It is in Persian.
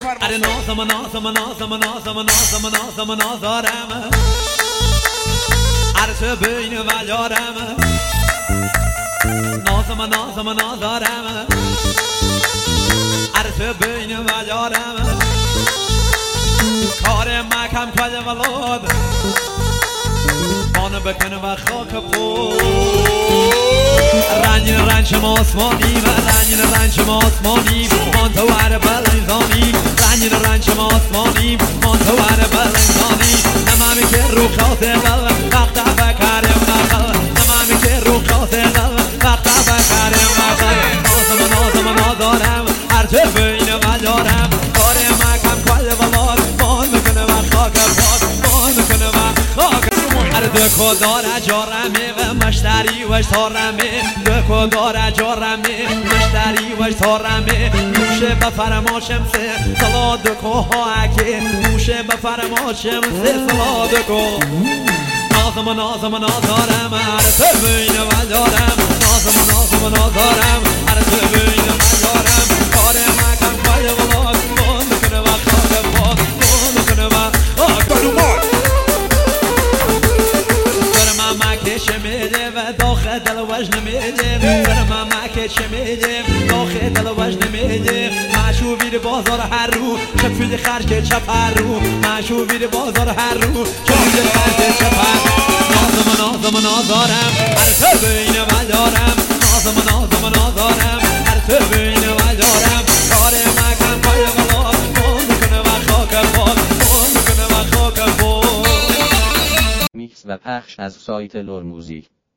بفرما. اره نازم نازارم اره تو بین ولیارم نازم نازارم اره تو بین ولیارم کار مکم کل ولاد بانو بکنه و خاک پو رنج آسمانی و رنج آسمانی من تو ور بلنزانی رنج آسمانی من تو ور بلنزانی نمامی که رو خاطر وقت بکرم نخل نمامی که رو خاطر وقت بکرم نخل نازارم هر چه بین ولیارم کار مکم کل ولاد بان میکنه و خاک پاد بان میکنه و خاک دکو داره جارمه و مشتری وش تارمه دکو داره جارمه مشتری وش تارمه موشه بفرماشم سه سلا دکو ها اکه موشه بفرماشم سه سلا دکو نازم نازارم هر تو بین ولیارم نازم نازارم هر تو بین ولیارم کار مکم کل ولاد بان میکنه و خاک پاد بان میکنه و خاک شمیده و داخل دل وجن میده در ممک شمیده داخل دل وجن میده معشوقی بازار هر رو چپیل خرج که چپ هر رو معشوقی بازار هر رو چپیل خرج چپ هر نازم نازارم هر تو بین ولیارم نازم نازارم هر تو بین ولیارم کار مکم پای غلا بان میکنه و خاک پاد بان میکنه و خاک پاد میکس و پخش از سایت لور موزیک.